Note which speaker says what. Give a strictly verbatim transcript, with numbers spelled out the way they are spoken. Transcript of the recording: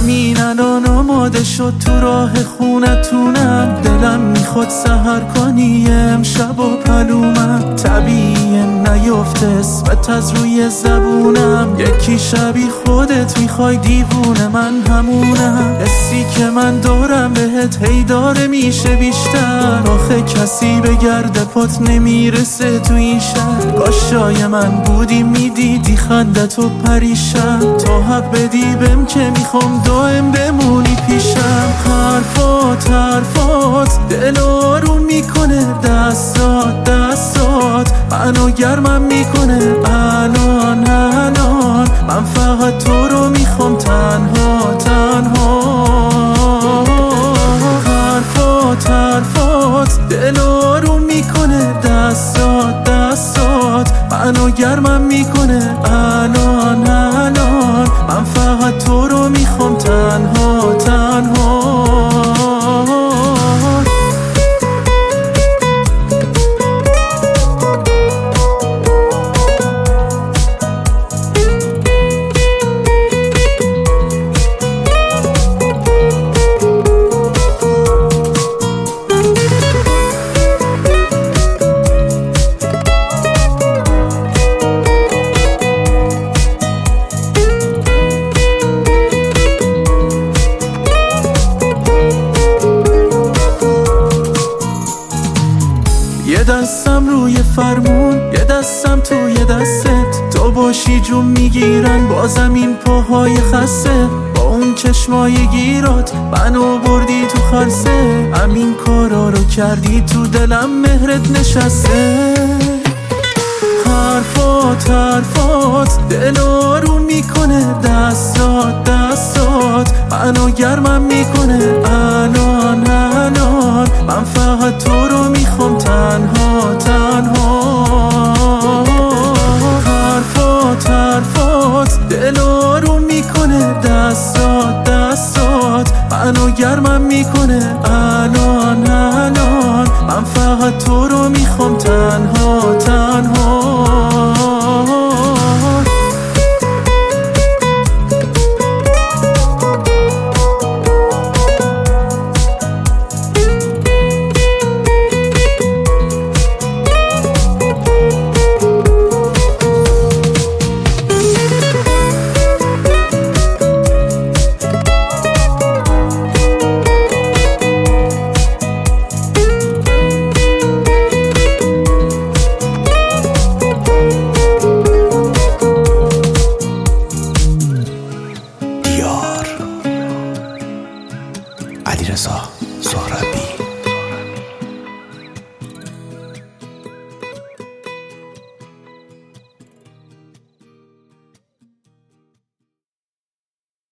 Speaker 1: همین الان آماده شد تو راه خونتونم. دلم میخواد سحر کنی امشب و پلومم. طبیعیه نیفته اسمت از روی زبونم. یکی شبی خودت میخوای دیوونه من همونم. حسی که من دارم بهت هی داره میشه بیشتر. آخه کسی به گرد پات نمیرسه تو این شهر. کاشای من بودی میدیدی خندتو پریشم. تا حق بدی بهم که میخوام دائم بمونی پیشم. حرفات حرفات دل آروم میکنه. دستات دستات منو گرمم میکنه. الان الان من فقط تو رو میخوام تنها تنها. حرفات حرفات دل آروم میکنه. دستات دستات منو گرمم میکنه. الان الان من فقط تو رو میخوام تنها تنها. یه دستم روی فرمون یه دستم توی دستت. تو باشی جون میگیرن بازم این پاهای خسته. با اون چشمای گیرات منو بردی تو خلسه. همین کارا رو کردی تو دلم مهرت نشسته. حرفات حرفات دل آروم میکنه. دستات دستات منو گرمم میکنه. الان الان من فقط تو رو میخوام تنها تنها. حرفات حرفات دل آروم میکنه. دستات دستات منو گرمم میکنه. الان الان من فقط تو رو میخوام تنها تنها.
Speaker 2: علیرضا سهرابی.